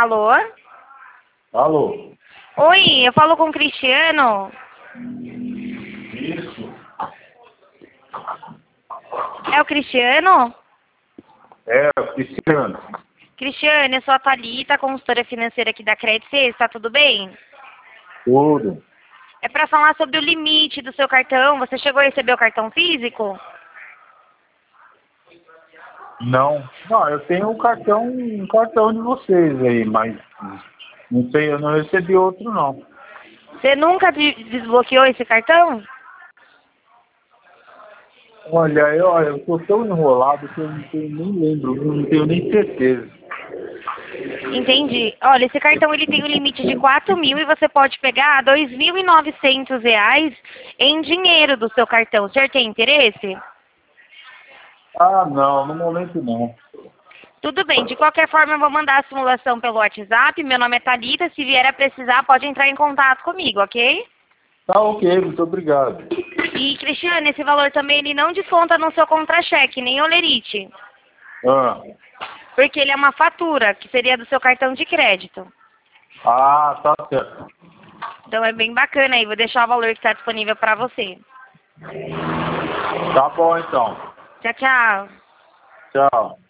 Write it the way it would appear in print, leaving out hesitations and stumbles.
Alô? Alô? Oi, eu falo com o Cristiano. Isso? É o Cristiano? É, Cristiano. Cristiano, eu sou a Thalita, consultora financeira aqui da Credit Suisse, tá tudo bem? Tudo. É pra falar sobre o limite do seu cartão. Você chegou a receber o cartão físico? Não. Não, eu tenho um cartão de vocês aí, mas não sei, eu não recebi outro não. Você nunca desbloqueou esse cartão? Olha, eu tô tão enrolado que eu não tenho, nem lembro, eu não tenho nem certeza. Entendi. Olha, esse cartão ele tem um limite de 4.000 e você pode pegar R$ 2.900 em dinheiro do seu cartão. O senhor tem interesse? Ah, não, no momento não. Tudo bem, de qualquer forma eu vou mandar a simulação pelo WhatsApp. Meu nome é Thalita, se vier a precisar pode entrar em contato comigo, ok? Tá ok, muito obrigado. E Cristiano, esse valor também ele não desconta no seu contra-cheque, nem olerite. Ah, Porque ele é uma fatura, que seria do seu cartão de crédito. tá certo. Então é bem bacana aí, vou deixar o valor que está disponível para você. Tá bom então. Tchau, tchau. Tchau.